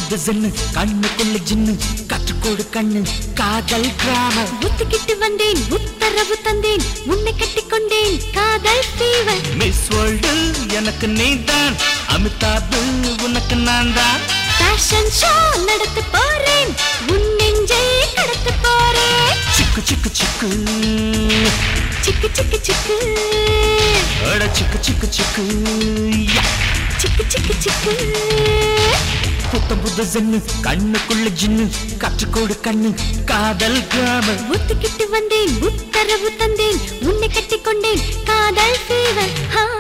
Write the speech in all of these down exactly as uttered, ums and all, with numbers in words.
புது ஜன்னு கண்ணுக்குள்ள ஜின்னு கற்றுக்கொடு கண்ணு காதல் கிராமம் ஒத்துக்கிட்டு வந்தேன் உத்தரவு தந்தேன் உன்னை கட்டிக்கொண்டேன் காதல் ஃபீவர் மிஸ் வேர்ல்டு எனக்கு நீதான் அமிதாப் உனக்கு நான் தான் ஃபேஷன் ஷோ நடத்த போறேன் உன் நெஞ்சை கடத்த போறேன் சிக்கு சிக்கு சிக்கு சிக்கு சிக்கு சிக்கு அட சிக்கு சிக்கு சிக்கு யா சிக்கு சிக்கு சிக்கு புத்தம் புது ஜன்னு கண்ணுக்குள்ள ஜின்னு கற்றுக்கொடு கண்ணு காதல் கிராமம் ஒத்துக்கிட்டு வந்தேன் உத்தரவு தந்தேன் உன்னை கட்டிக்கொண்டேன் காதல் fever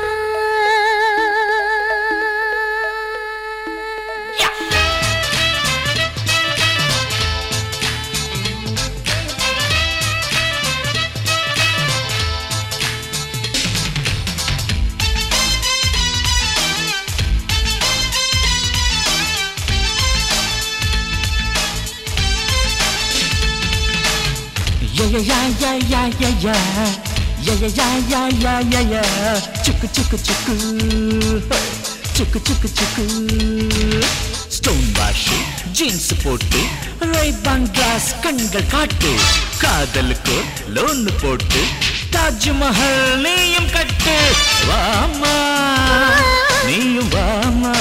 Yeah yeah yeah yeah yeah yeah yeah yeah yeah yeah yeah yeah yeah chiku chiku chiku chiku chiku chiku stone wash jeans போட்டு ray-ban glass கண்கள் காட்டு காதலுக்கு லோன் போட்டு தாஜ் மஹல் நீயும் கட்டு வாமா நீயும் வாமா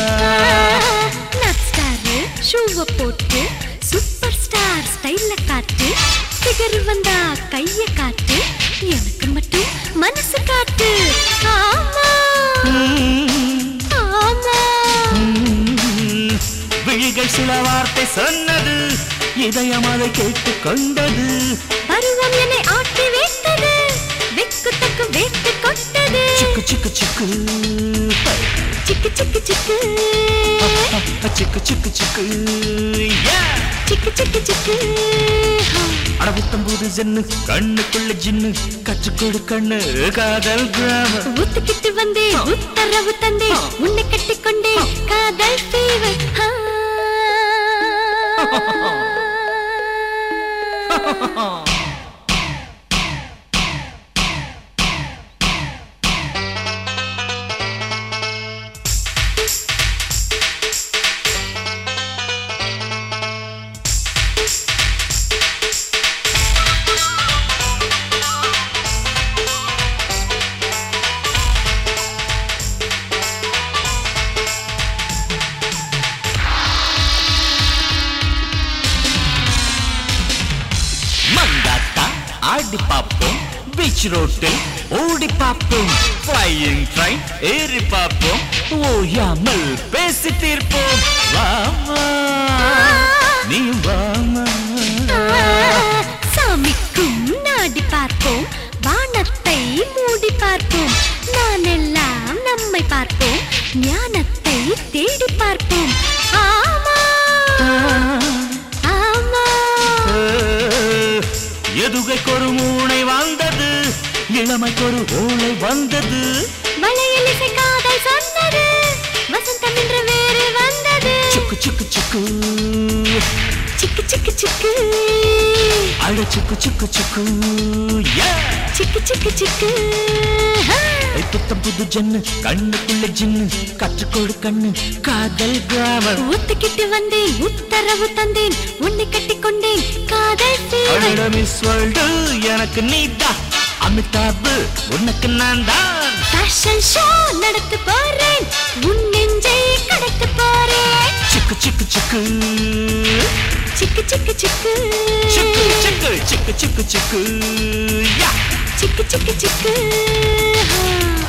நட் ஸ்டார் ஷூவ போட்டு சூப்பர் ஸ்டார் ஸ்டைல்ல காட்டு ஃபிகர் வந்தா கைய காட்டு எனக்கு மட்டும் மனசு காட்டு ஆமா ஆமா விழிகள் சில வார்த்தை சொன்னது இதயம் அதை கேட்டு கொண்டது பருவம் என்னை ஆட்டி வைத்தது வெக்கு தக்கு வேட்டு கொட்டது சிக்கு சிக்கு சிக்கு சிக்கு சிக்கு சிக்கு சிக்கு சிக்கு சிக்கு சிக்கு சிக்கு சிக்கு அடபுத்தம் புது ஜன்னு கண்ணுக்குள்ள ஜின்னு கற்றுக்கொடு கண்ணு காதல் கிராமம் ஒத்துக்கிட்டு வந்தேன் உத்தரவு தந்தேன் உன்னை கட்டிக்கொண்டேன் காதல் ஃபீவர் ஆடி பாப்போம் பீச் ரோட்டில் ஓடி பாப்போம் ஃப்ளையிங் ட்ரெயின் ஏறி பாப்போம் ஓயாமல் பேசி தீர்ப்போம் வாமா நீ வாமா சாமிக்கும் நாடி பார்ப்போம் வானத்தை மூடி பார்ப்போம் நான் எல்லாம் நம்மை பார்ப்போம் ஞானத்தை தேடி பார்ப்போம் ஆமா ஆமா எதுகைக்கொரு மூளை வந்தது இளமைக்கொரு ஓலை வந்தது மலையில் இசை காதல் சொன்னது வசந்தம் என்ற வேறு வந்தது சிக்கு சிக்கு சிக்கு சிக்கு சிக்கு சிக்கு அட சிக்கு சிக்கு சிக்கு சிக்கு சிக்கு சிக்கு புத்தம் புது ஜன்னு கண்ணுக்குள்ள ஜின்னு கற்றுக்கொடு கண்ணு காதல் கிராமம் ஒத்துக்கிட்டு வந்தேன் உத்தரவு தந்தேன் உன்னை கட்டிக்கொண்டேன் காதல் ஃபீவர் மிஸ் வேர்ல்டு எனக்கு நீதான் அமிதாப் உனக்கு நான் தான் ஃபேஷன் ஷோ நடத்த போறேன் உன் நெஞ்சை கடத்த போறேன் சிக்கு சிக்கு சிக்கு சிக்கு சிக்கு சிக்கு சிக்கு சிக்கு சிக்கு சிக்கு சிக்கு யா சிக்கு சிக்கு சிக்கு